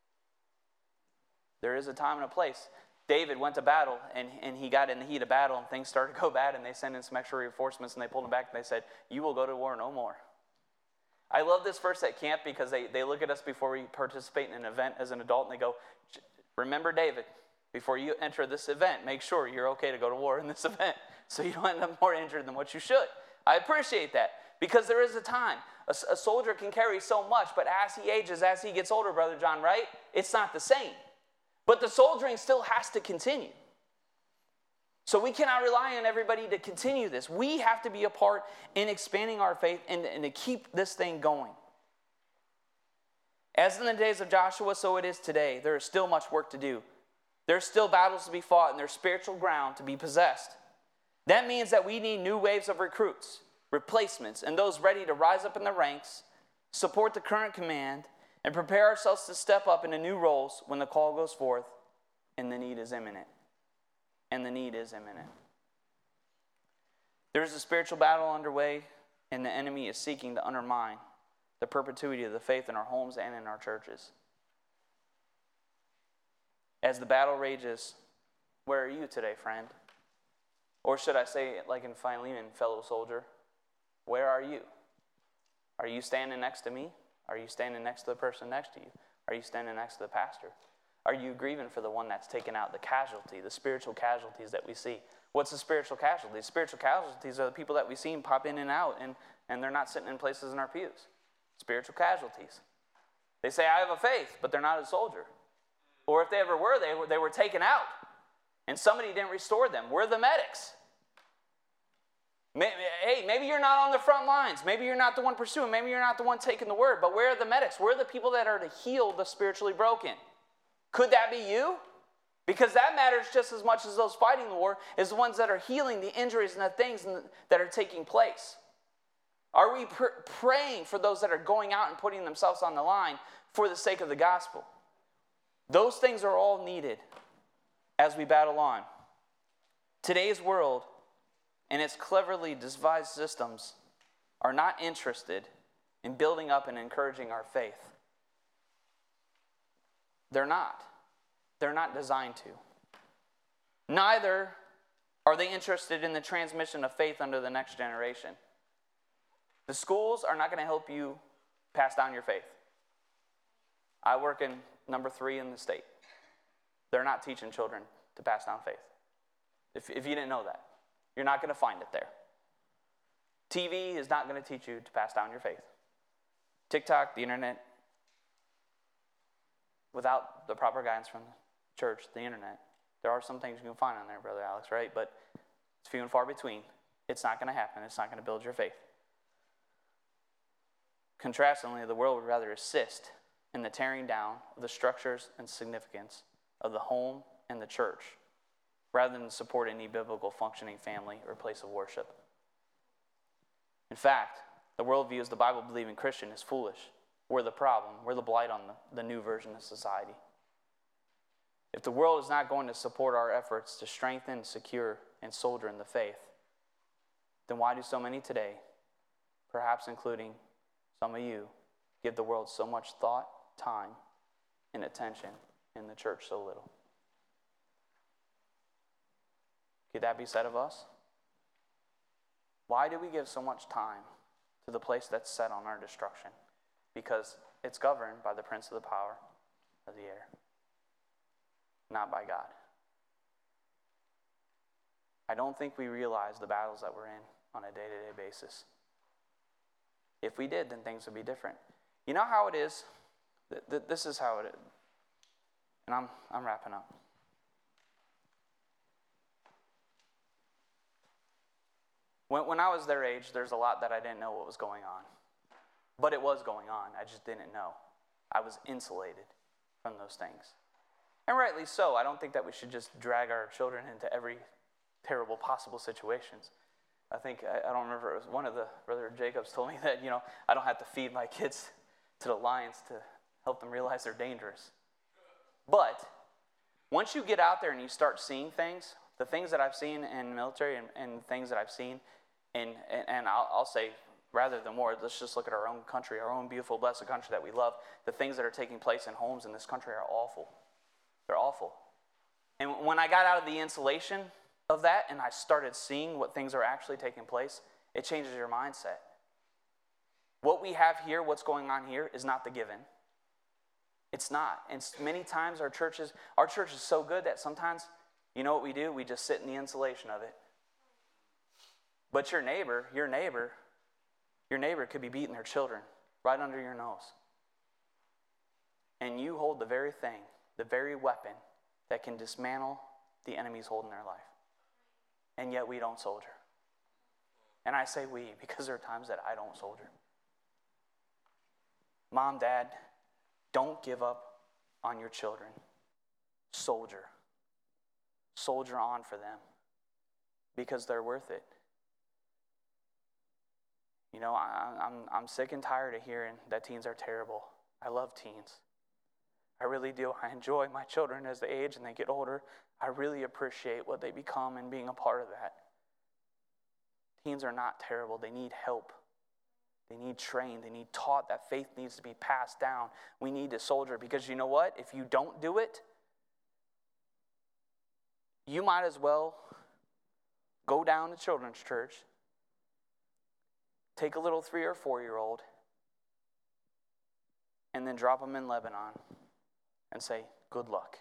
There is a time and a place. David went to battle, and, and he got in the heat of battle, and things started to go bad, and they sent in some extra reinforcements, and they pulled him back, and they said, you will go to war no more. I love this verse at camp because they, they look at us before we participate in an event as an adult, and they go, remember David, before you enter this event, make sure you're okay to go to war in this event, so you don't end up more injured than what you should. I appreciate that, because there is a time. A, a soldier can carry so much, but as he ages, as he gets older, Brother John, right? It's not the same. But the soldiering still has to continue. So we cannot rely on everybody to continue this. We have to be a part in expanding our faith and, and to keep this thing going. As in the days of Joshua, so it is today. There is still much work to do. There's still battles to be fought, and there's spiritual ground to be possessed. That means that we need new waves of recruits, replacements, and those ready to rise up in the ranks, support the current command, and prepare ourselves to step up into new roles when the call goes forth and the need is imminent. And the need is imminent. There is a spiritual battle underway, and the enemy is seeking to undermine the perpetuity of the faith in our homes and in our churches. As the battle rages, where are you today, friend? Or should I say, like in Philemon, fellow soldier, where are you? Are you standing next to me? Are you standing next to the person next to you? Are you standing next to the pastor? Are you grieving for the one that's taken out the casualty, the spiritual casualties that we see? What's the spiritual casualties? Spiritual casualties are the people that we see pop in and out, and, and they're not sitting in places in our pews. Spiritual casualties. They say, I have a faith, but they're not a soldier. Or if they ever were, they were, they were taken out, and somebody didn't restore them. We're the medics. Hey, maybe you're not on the front lines. Maybe you're not the one pursuing. Maybe you're not the one taking the word. But where are the medics? Where are the people that are to heal the spiritually broken? Could that be you? Because that matters just as much as those fighting the war, is the ones that are healing the injuries and the things that are taking place. Are we pr- praying for those that are going out and putting themselves on the line for the sake of the gospel? Those things are all needed as we battle on. Today's world and its cleverly devised systems are not interested in building up and encouraging our faith. They're not. They're not designed to. Neither are they interested in the transmission of faith under the next generation. The schools are not going to help you pass down your faith. I work in number three in the state. They're not teaching children to pass down faith. If, if you didn't know that, you're not going to find it there. T V is not going to teach you to pass down your faith. TikTok, the internet, without the proper guidance from the church, the internet, there are some things you can find on there, Brother Alex, right? But It's few and far between. It's not going to happen. It's not going to build your faith. Contrastingly, the world would rather assist in the tearing down of the structures and significance of the home and the church, rather than support any biblical functioning family or place of worship. In fact, the world views the Bible-believing Christian as foolish. We're the problem. We're the blight on the, the new version of society. If the world is not going to support our efforts to strengthen, secure, and soldier in the faith, then why do so many today, perhaps including some of you, give the world so much thought, time, and attention, and the church so little? Could that be said of us? Why do we give so much time to the place that's set on our destruction? Because it's governed by the prince of the power of the air, not by God. I don't think we realize the battles that we're in on a day-to-day basis. If we did, then things would be different. You know how it is? This is how it is. And I'm, I'm wrapping up. When, when I was their age, there's a lot that I didn't know what was going on. But it was going on. I just didn't know. I was insulated from those things. And rightly so. I don't think that we should just drag our children into every terrible possible situations. I think, I, I don't remember, it was one of the, Brother Jacobs told me that, you know, I don't have to feed my kids to the lions to help them realize they're dangerous. But once you get out there and you start seeing things, the things that I've seen in the military and, and things that I've seen, in, and, and I'll, I'll say, rather than more, let's just look at our own country, our own beautiful, blessed country that we love. The things that are taking place in homes in this country are awful. They're awful. And when I got out of the insulation of that and I started seeing what things are actually taking place, it changes your mindset. What we have here, what's going on here, is not the given. It's not. And many times our churches, our church is so good that sometimes, you know what we do? We just sit in the insulation of it. But your neighbor, your neighbor, your neighbor could be beating their children right under your nose. And you hold the very thing, the very weapon that can dismantle the enemies holding their life. And yet we don't soldier. And I say we because there are times that I don't soldier. Mom, Dad, don't give up on your children. Soldier. Soldier on for them because they're worth it. You know, I, I'm I'm sick and tired of hearing that teens are terrible. I love teens. I really do. I enjoy my children as they age and they get older. I really appreciate what they become and being a part of that. Teens are not terrible. They need help. They need trained. They need taught. That faith needs to be passed down. We need to soldier because you know what? If you don't do it, you might as well go down to children's church, take a little three or four-year-old, and then drop them in Lebanon and say, good luck.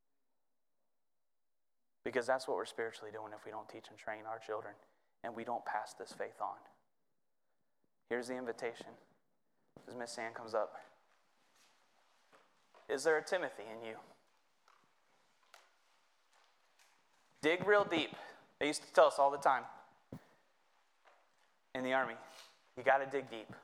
Because that's what we're spiritually doing if we don't teach and train our children and we don't pass this faith on. Here's the invitation as Miss Ann comes up. Is there a Timothy in you? Dig real deep. They used to tell us all the time in the Army, you got to dig deep.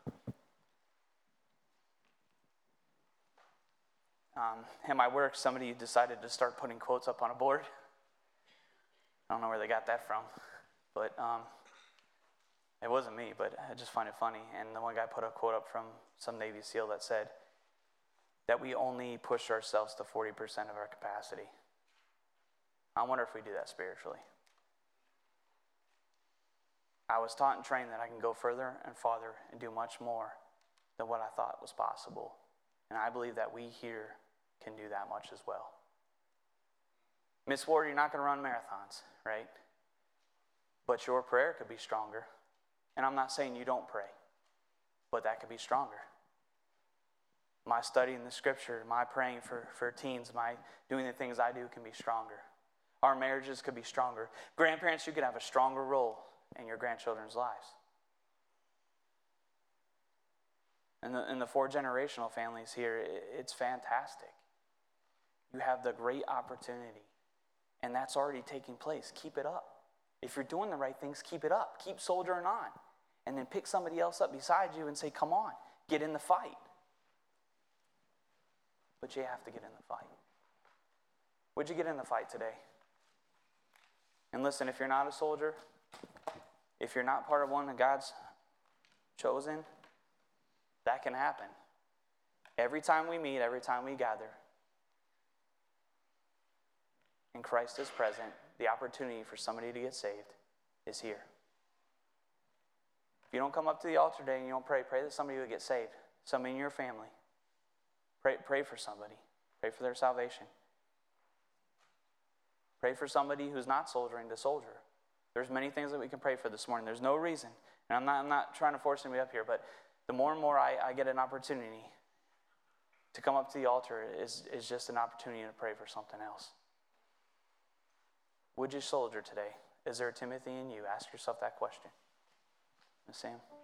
Um, in my work, somebody decided to start putting quotes up on a board. I don't know where they got that from, but um, it wasn't me, but I just find it funny. And the one guy put a quote up from some Navy SEAL that said that we only push ourselves to forty percent of our capacity. I wonder if we do that spiritually. I was taught and trained that I can go further and farther and do much more than what I thought was possible. And I believe that we here can do that much as well. Miss Ward, you're not going to run marathons, right? But your prayer could be stronger. And I'm not saying you don't pray, but that could be stronger. My studying the scripture, my praying for, for teens, my doing the things I do can be stronger. Our marriages could be stronger. Grandparents, you could have a stronger role in your grandchildren's lives. And the, in the four generational families here, it, it's fantastic. You have the great opportunity, and that's already taking place. Keep it up. If you're doing the right things, keep it up. Keep soldiering on. And then pick somebody else up beside you and say, come on, get in the fight. But you have to get in the fight. Would you get in the fight today? And listen, if you're not a soldier, if you're not part of one of God's chosen, that can happen. Every time we meet, every time we gather, and Christ is present, the opportunity for somebody to get saved is here. If you don't come up to the altar today and you don't pray, pray that somebody will get saved. Somebody in your family. Pray, pray for somebody. Pray for their salvation. Pray for somebody who's not soldiering to soldier. There's many things that we can pray for this morning. There's no reason. And I'm not, I'm not trying to force anybody up here, but the more and more I, I get an opportunity to come up to the altar is, is just an opportunity to pray for something else. Would you soldier today? Is there a Timothy in you? Ask yourself that question. Miz Sam?